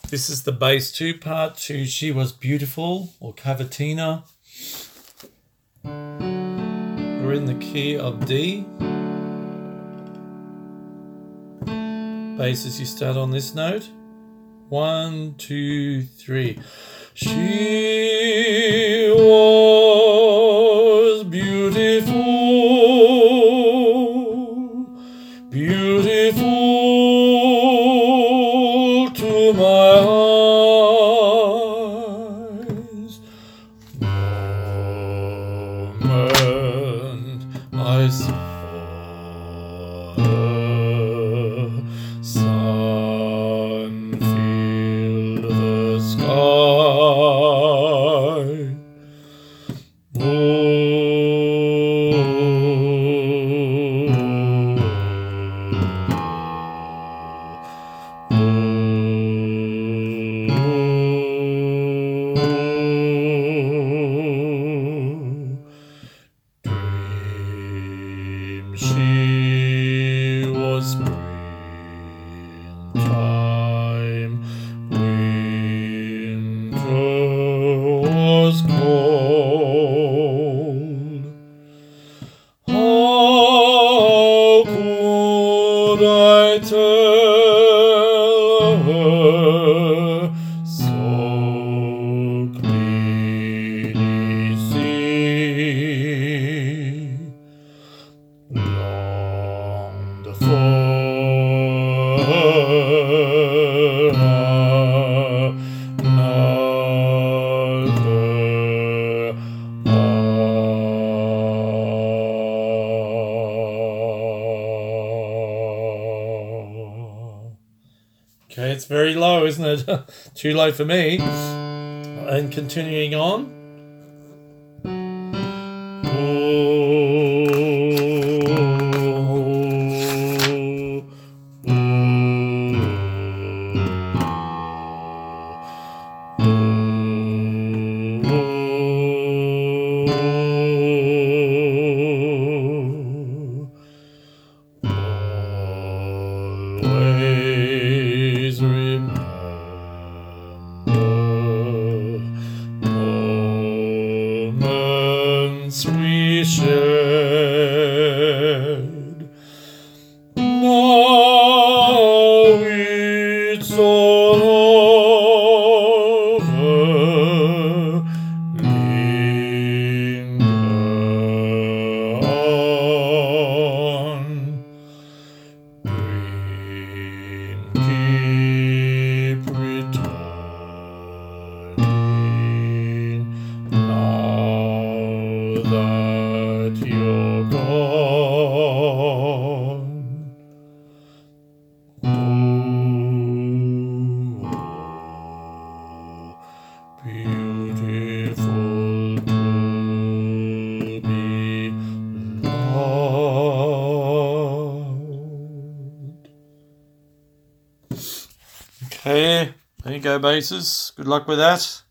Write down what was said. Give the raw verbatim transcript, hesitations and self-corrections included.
This is the bass two part to She Was Beautiful or Cavatina. We're in the key of D. Bass as you start on this note. One, two, three. She was beautiful, beautiful to my eyes. Moment I saw her, sun filled the sky. Oh, dream she was springtime, winter was cold. How could I tell her so clearly see? Longed for another hour. Okay, it's very low, isn't it? Too low for me. And continuing on. Always remember moments we shared. Now it's all over. Linger on. Dream keep returning now that you're gone. Oh, beautiful to be loved. Okay, there you go, basses. Good luck with that.